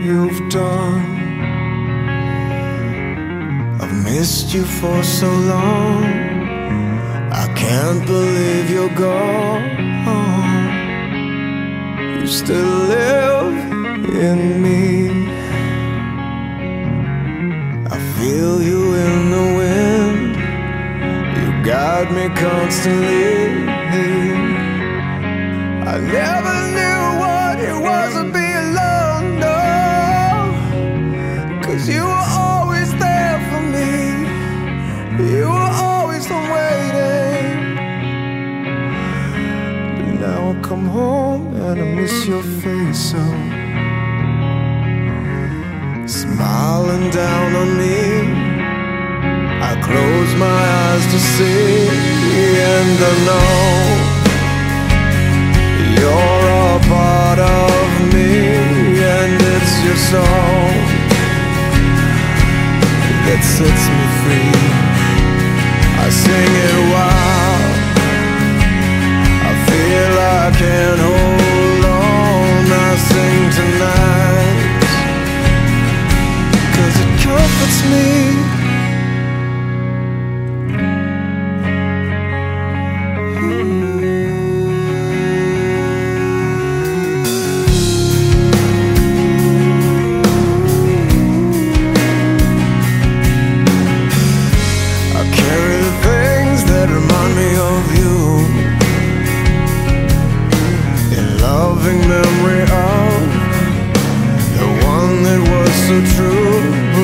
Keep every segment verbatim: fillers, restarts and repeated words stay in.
you've done. I've missed you for so long, I can't believe you're gone. You still live in me, I feel you in the wind, you guide me constantly. I never knew what it was to be alone, no, 'cause you were always there for me, you were always the waiting. But now I come home and I miss your face so, smiling down on me, I close my eyes to see, and I know you're a part of me, and it's your song that sets me free. I sing it wild, I feel I can't hold on. I sing tonight 'cause it comforts me. Memory of the one that was so true.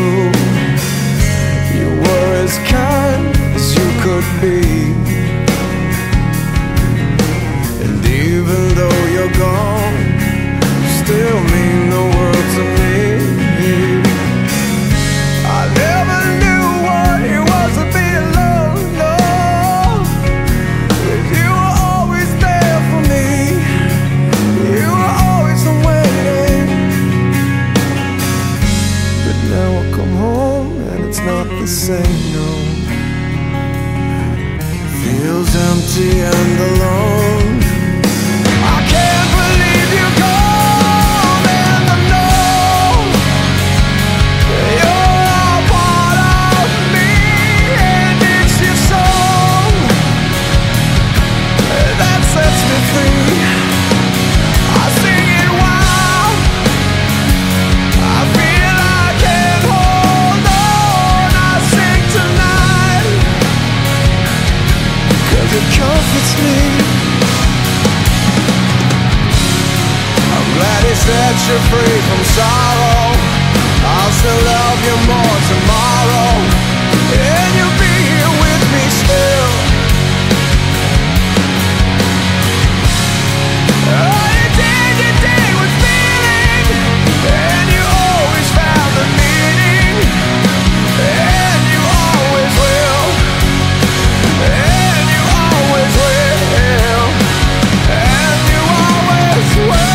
You were as kind as you could be, and even though you're gone, you still mean the world to me. I never knew what it was to be alone, no, 'cause you were always there for me, you were always the waiting. But now I come home and it's not the same, no. Feels empty and alone. I can't believe you're gone, and I know you're a part of me, and it's your song that sets me free. I sing it wild, I feel I can't hold on. I sing tonight 'cause it comforts me. I'm glad he set you free from sorrow. I'll still love you more tomorrow, and you'll be here with me still. Oh, you did, you did with feeling, and you always found the meaning, and you always will, and you always will, and you always will.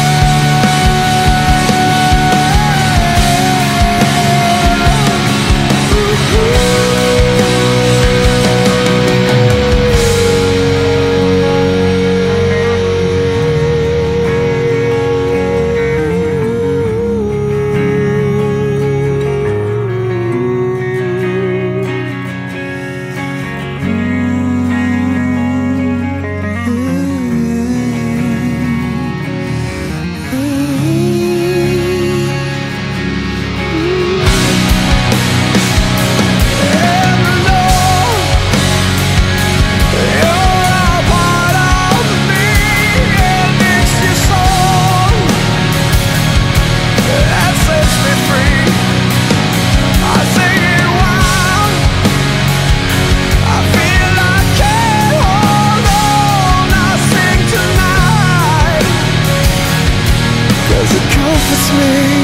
It comforts me.